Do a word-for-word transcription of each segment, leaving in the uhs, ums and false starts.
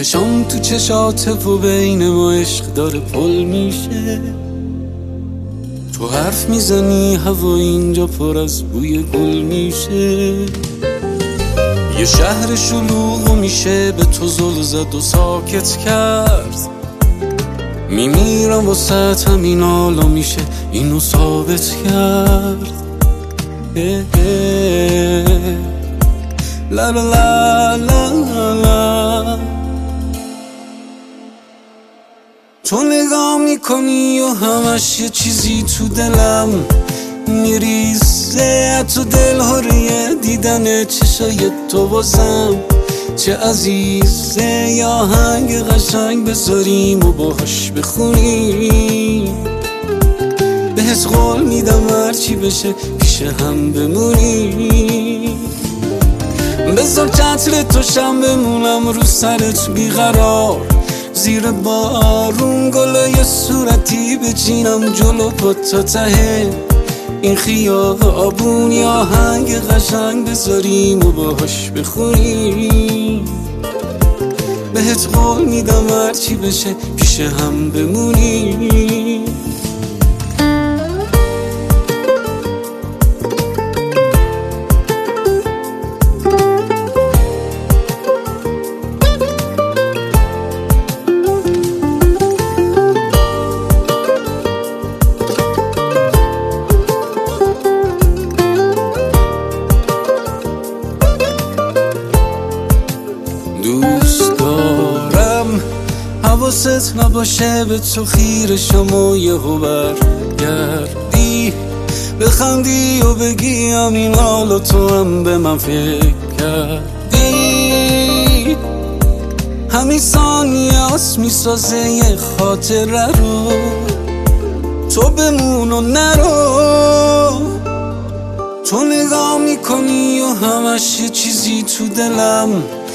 چشام تو چشات و بین ما عشق داره پل میشه. تو حرف میزنی هوا اینجا پر از بوی گل میشه. یه شهر شلوغ میشه به تو زل زد و ساکت کرد. میمیرم واسه همین حالا میشه اینو ثابت کرد. اه اه لا لا لا لا لا. تو نگاه میکنی و همش یه چیزی تو دلم میریزه. تو دل هره دیدن چشای تو واسم چه عزیزه. یا آهنگ قشنگ بذاریم و باهاش بخونیم. بهت قول میدم هرچی بشه پیش هم بمونیم. بذار چتر تو شم بمونم رو سرت بیقرار. زیر بارون گلای صورتی بچینم جلو پات تا ته این خیابون. یا آهنگ قشنگ بذاریم و باهاش بخونیم. بهت قول میدم هرچی بشه پیش هم بمونیم. دوست دارم حواست نباشه به تو خیره شما یهو برگردی. بخندی و بگی همین حالا تو هم به من فکر کردی. همین ثانیه هست میسازه یه خاطره رو. تو بمون و نرو. تو نگاه میکنی و همش یه چیزی تو دلم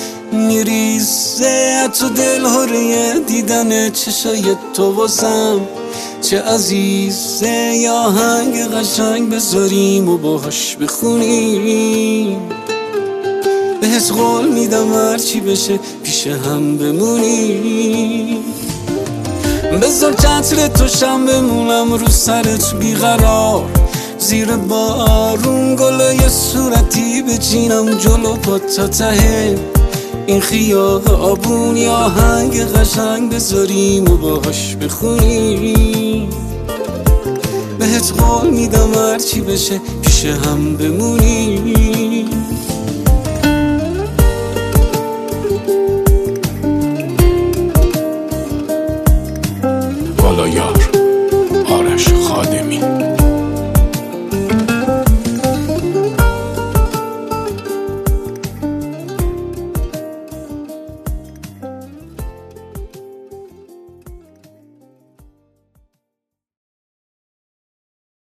میریزه. تو دل هره دیدن چشای تو واسم چه عزیزه. یا آهنگ قشنگ بذاریم و باهاش بخونیم. بهت قول میدم هرچی بشه پیش هم بمونیم. بذار چتر تو شم بمونم رو سرت بیقرار. زیر بارون گلای صورتی بچینم جلو پات تا ته این خیابون. یا آهنگ قشنگ بذاریم و باهاش بخونیم. بهت قول میدم هرچی بشه پیش هم بمونیم. والایار آرش خادمی.